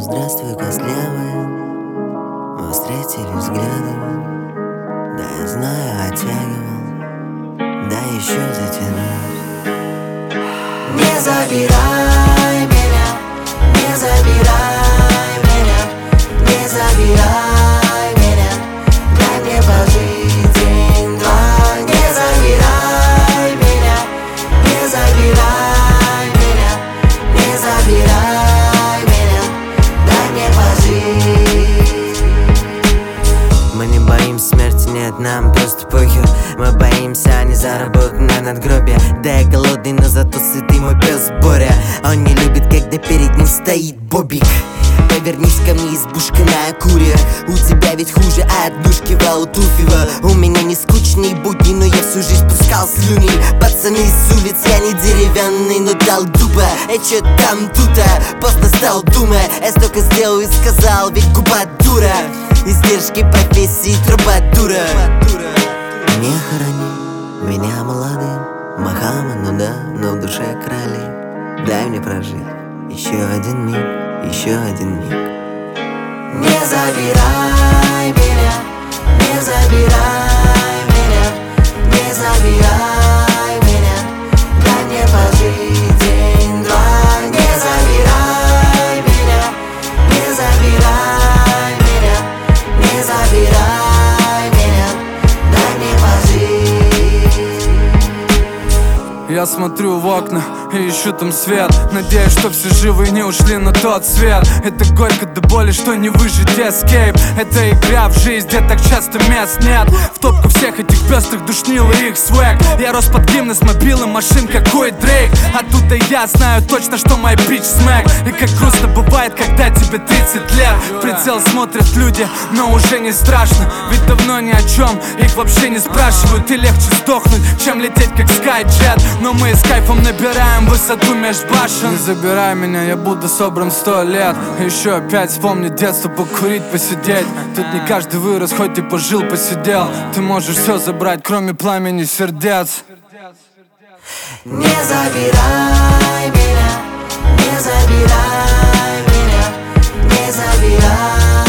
здравствуй, костлявая. Мы встретились взглядами. Да, я знаю, оттягивал. Да, еще затянусь. Не забирай меня, не забирай меня, не забирай меня. Дай мне пожить день-два. Не забирай меня, не забирай меня, не забирай меня. Дай мне пожить. Мы не боимся смерти, нет, нам просто похер. Мы боимся, а не заработать на надгробие. Да, я голодный, но зато сытый мой пес Боря. Он не любит, когда перед ним стоит Бобик. Повернись ко мне, избушка на Акуре. У тебя ведь хуже от душки Валтуфьева. У меня не скучные будни, но я всю жизнь пускал слюни. Пацаны с улиц, я не деревянный, но дал дуба. Чё там тута, поздно стал думая. Я столько сделал и сказал, ведь губа дура. Издержки профессии трубадура. Не храни меня молодым Махама, ну да, но в душе короли. Дай мне прожить еще один миг, еще один миг. Не забирай меня, не забирай меня, не забирай меня. Дай мне пожить день-два. Не забирай меня, не забирай меня, не забирай меня. Дай мне пожить. Я смотрю в окна и ищу там свет. Надеюсь, что все живы и не ушли на тот свет. Это горько до боли, что не выжить эскейп. Это игра в жизнь, где так часто мест нет. В топку всех этих пестрых душнил и их свэг. Я рос под гимны с мобилом машин, какой Дрейк. Оттуда я знаю точно, что мой бич смэк. И как грустно бывает, когда тебе 30 лет. В прицел смотрят люди, но уже не страшно. Ведь давно ни о чем их вообще не спрашивают. И легче сдохнуть, чем лететь как скайджет. Но мы с кайфом набираем высоту меж башен. Не забирай меня, я буду собран 100 лет. Еще опять вспомнить детство, покурить, посидеть. Тут не каждый вырос, хоть и пожил, посидел. Ты можешь все забрать, кроме пламени сердец. Не забирай меня, не забирай меня, не забирай.